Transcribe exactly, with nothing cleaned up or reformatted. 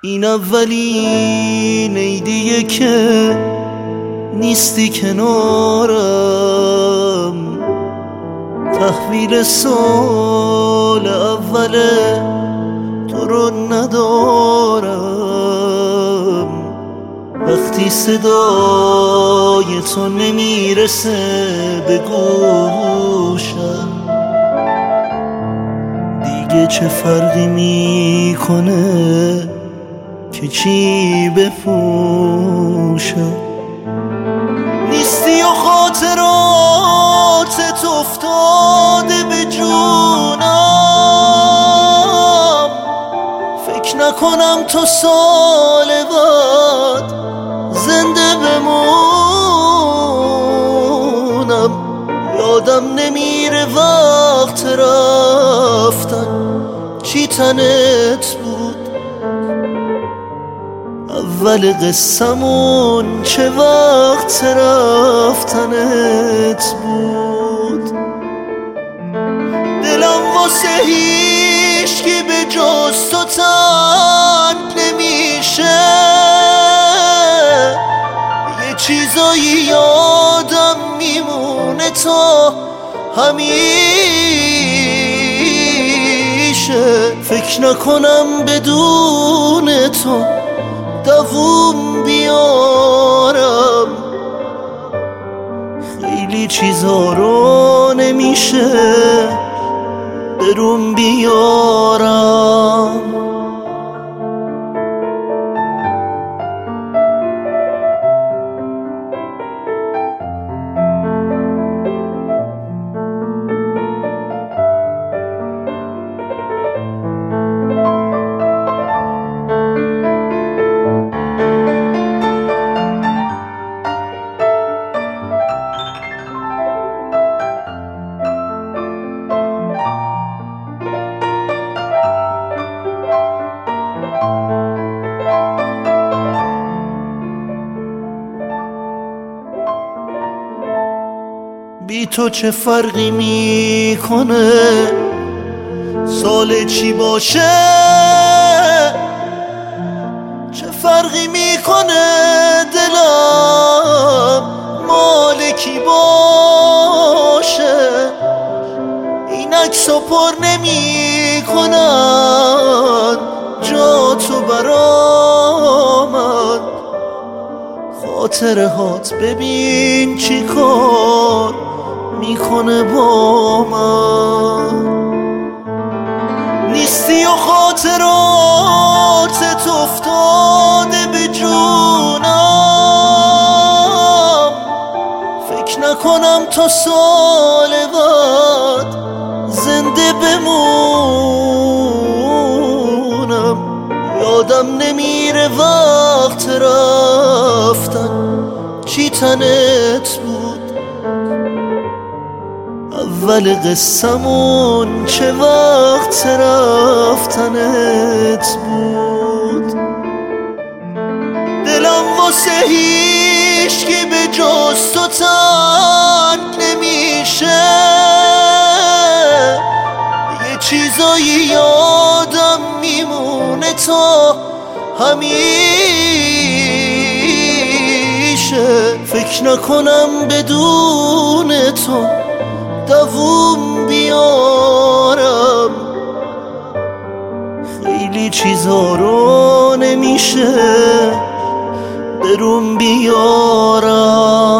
این اولین عیدیه که نیستی کنارم، تحویل سال اوله تو رو ندارم. وقتی صدای تو نمیرسه به گوشم، دیگه چه فرقی میکنه که چی بپوشم. نیستی و خاطراتت افتاده به جونم، فکر نکنم تا سال بعد زنده بمونم. یادم نمیره وقت رفتن چی تنت بود، اول قصمون چه وقت رفتنت بود. دلم واسه هیچکی به جز تو تنگ نمیشه، یه چیزایی یادم میمونه تا همیشه. فکر نکنم بدون تو دووم بیارم، خیلی چیزا رو نمیشه بروم بیارم. بی تو چه فرقی میکنه سال چی باشه، چه فرقی میکنه دلم مال کی باشه. این عکسو پر نمی کنن جا تو برامن، خاطره هات ببین چی کار میکنه با من. نیستی و خاطراتت افتاده به جونم، فکر نکنم تا سال بعد زنده بمونم. یادم نمیره وقت رفتن چی تنت بود، اول قصمون چه وقت رفتنت بود. دلم واسه هیچکی به جز تو تنگ نمیشه، یه چیزایی یادم میمونه تا همیشه. فکر نکنم بدون تو دووم بیارم، خیلی چیزا رو نمیشه بروم بیارم.